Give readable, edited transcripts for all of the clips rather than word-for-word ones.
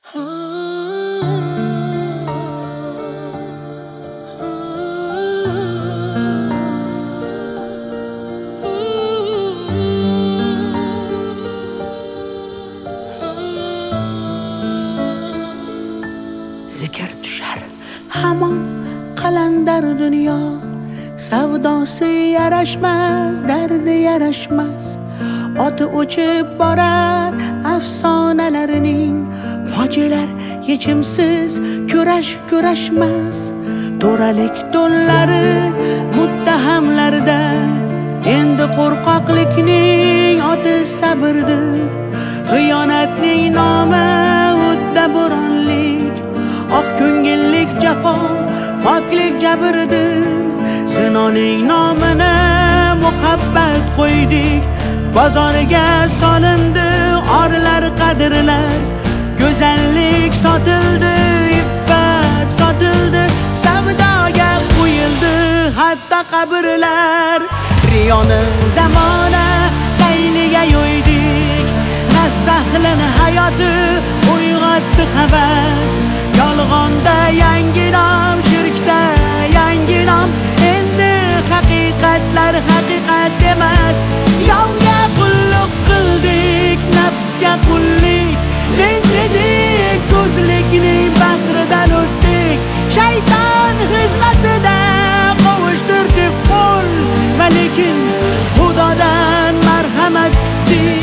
Zikr tushar hamon qalandar dunyo, savdosi yarashmas, dardi yarashmas. Oti o'chib borar afsonalarning, fojialar yechimsiz kurashmas. To'ralik to'nlari muttahamlarda, endi qo'rqoqlikning oti sabrdir. Xiyonatning nomi o'tda bo'ronlik, oq ko'ngillik jafo, poklik jabrdir. Zinoning nomini muhabbat qo'ydik, bozoriga solindi orlar qadrlar. Go'zallik sotildi, iffat sotildi, savdoga qo'yildi hatto qabrlar. Riyoni zamona sayliga yo'ydik, nasahlini hayoti uyg'otdi havas. Yolg'onda yangi nom, shirkda yangi nom, endi haqiqatlar haqiqat emas. Yovga qulluq qildik, nafsga qullik, men dedik, ko'zlikning bahridan o'tdik. Shayton xizmatida qovushtirdik qo'l, va lekin Xudodan marhamat kutdik.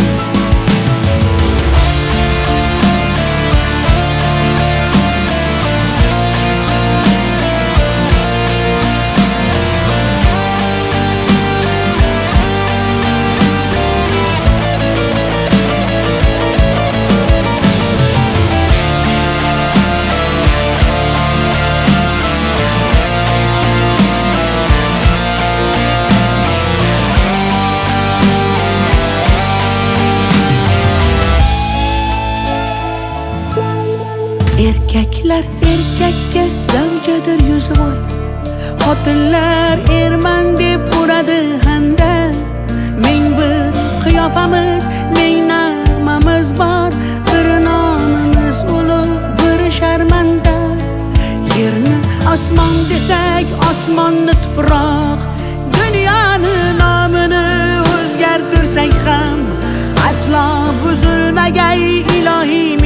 Erkaklar erkakka zavjadir yuzvoy, xotinlar erman deb uradi handa. Ming bir qiyofamiz, ming nag'mamiz bor, bir nomimiz ulug', bir sharmanda. Yerni osmon desak, osmonni tuproq, dunyoni nomini o'zgartirsak ham aslo buzilmagay ilohiy